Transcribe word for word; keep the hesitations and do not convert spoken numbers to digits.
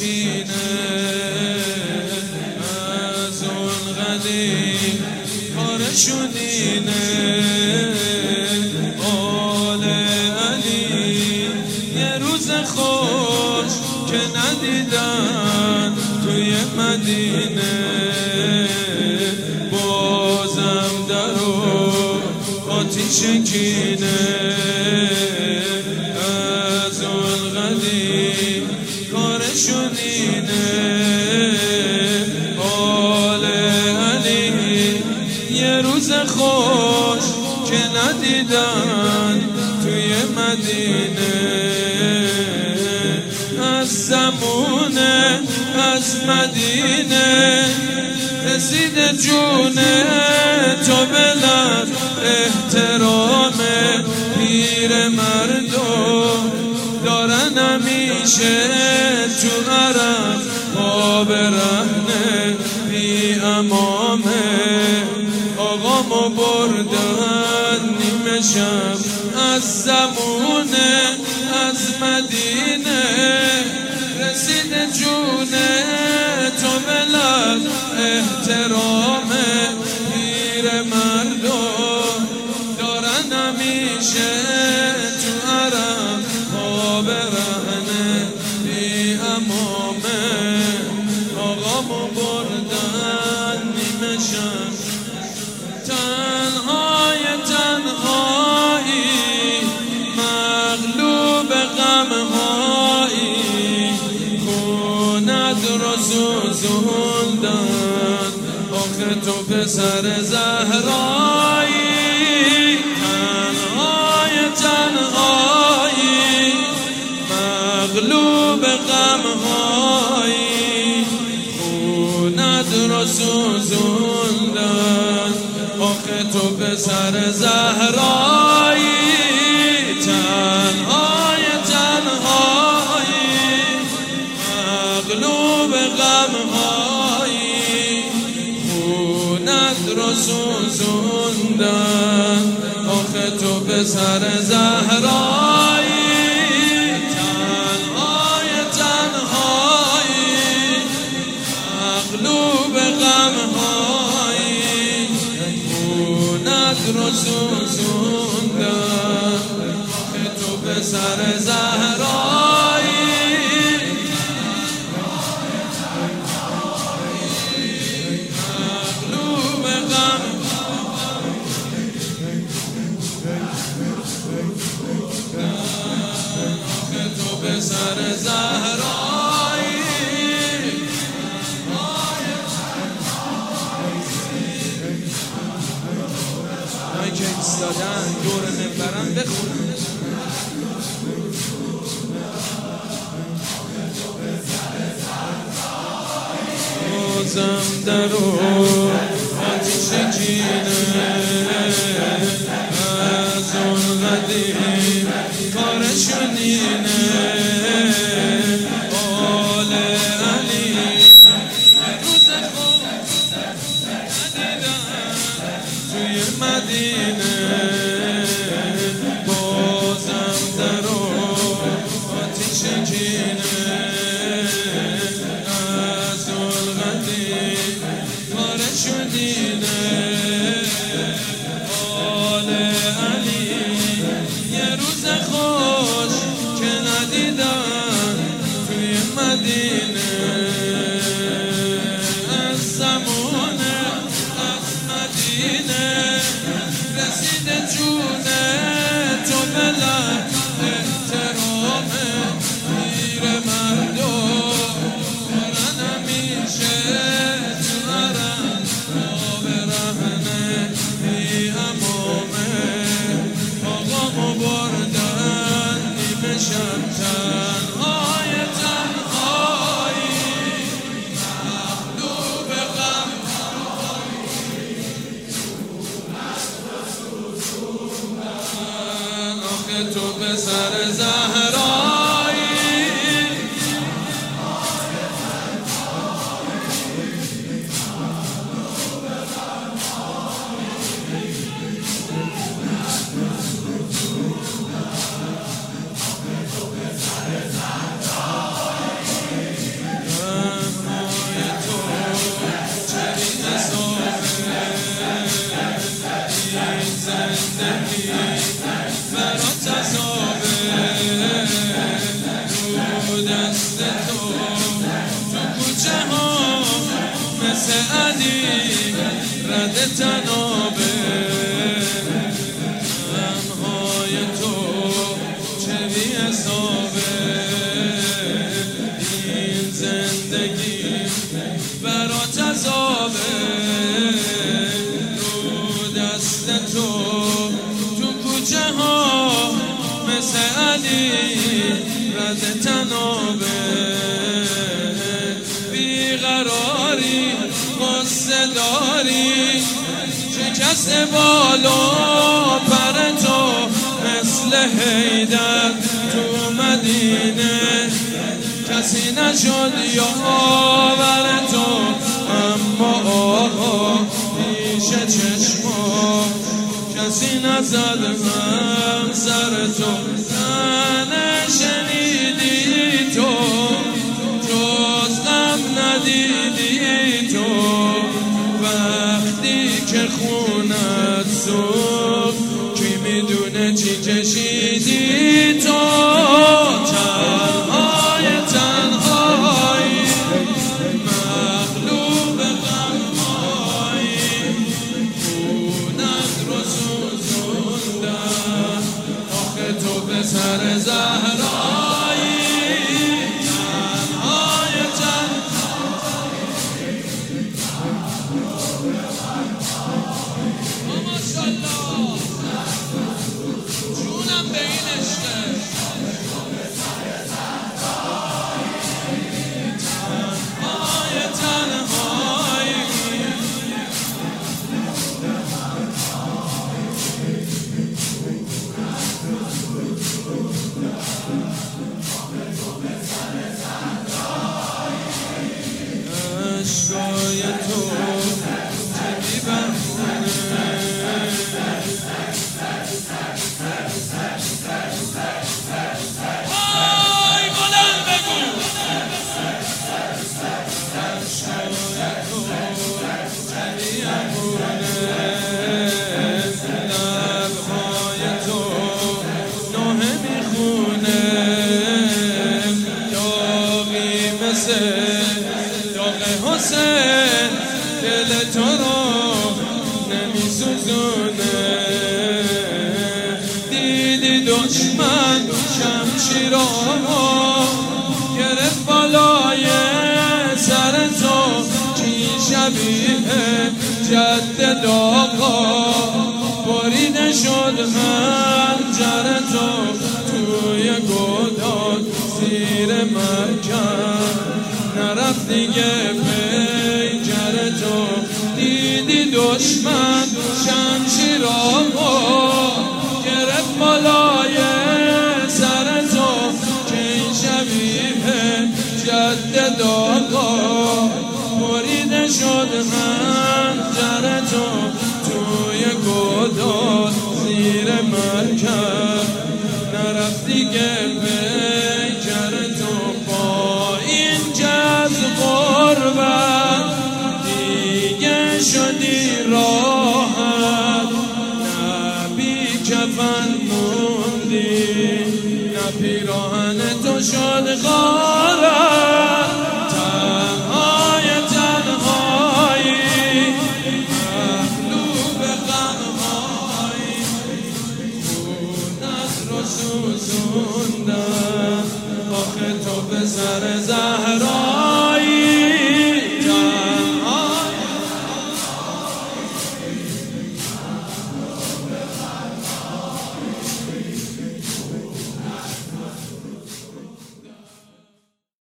سکینه از اون قدیم کارشون اینه. آل علی یه روز خوش که ندیدن توی مدینه، بازم درو آتیش کینه از اون قدیم کارشون اینه. آل علی یه روز خوش که ندیدن توی مدینه، از زمونه از مدینه رسید جونه تو بلد احترام پیر مردم دارن همیشه تو عرب آب رهنه بی امامه. آقامو بردن نیمه شب از زمونه از مدینه رسید جونه تو بلد احترام پیر مردم دارن همیشه تو عرب آب رهنه بی امامه. آقامو بردن نیمه شب تنهای تنهایی مغلوب غمهایی خونت رو سوزوندن. آخه تو پسر زهرایی تنهای تنهایی مغلوب غمهایی خونت رو سوزوندن. آخه تو پسر زهرایی تنهای تنهایی مغلوب غمهایی خونت رو سوزوندن. آخه تو پسر زهرایی تنهای تنهایی مغلوب غمهایی رو سوزوندن. آخه تو پسر زهرایی مغلوب غم. آخه تو پسر زهرایی که ایستادن دور منبرم بخونن. بازم درو آتیش کینه از اون قدیم کارشون اینه. آل علی روز خوب ندیدن توی مدینه، بازم درو آتیش کینه از اون قدیم کارشون اینه. آل علی یه روز خوش که ندیدن توی مدینه، از زمونه از مدینه رسید جونه تو بلد احترام پیر مردم دارن همیشه تو عرب آب رهنه بی امامه. آقامو بردن نیمه شب تنهای تنهایی مغلوب غمهایی آخه تو پسر زهرایی زده تنابه بیقراری قصه داری شکست بالا پر تو مثل حیدر تو مدینه کسی نشد یاور تو اما آها پیش چشما کسی نزد هم سر تو نشنیدی تو جز غم ندیدی تو وقتی که خونت سوخت کی میدونه چی کشیدی تو تنهای تنهایی مغلوب غمهایی خونت رو سوزوندن آخه تو به سر زهرایی تنهای تنهایی ماشالله جونم به این عشقه تنهای تنهایی عشقای تو چی بمونه آی بلند بگو عشقای تو چی بمونه لبهای تو نوحه میخونه داغی مثل داغ حسین دل تو رو نمی سوزونه دیدی دشمن شمشیرامو گرفت بالای سر تو کی شبیه جد داغا بریده شد خنجر تو توی گودان زیر مرکب نرفت دیگه پیکر تو دیدی دشمن شمشیرامو گرفت بالای سر تو که این شبیه جد داغا بریده شد خنجر تو توی گودان زیر مرکب نرفت دیگه پیکر تو با این جذب غربت دیگه شدی راحت نه بی کفن موندی نه پیراهن تو شد غارت تنهای تنهایی مغلوب غمهایی خونت رو سوزوندن آخه تو به سر زهرا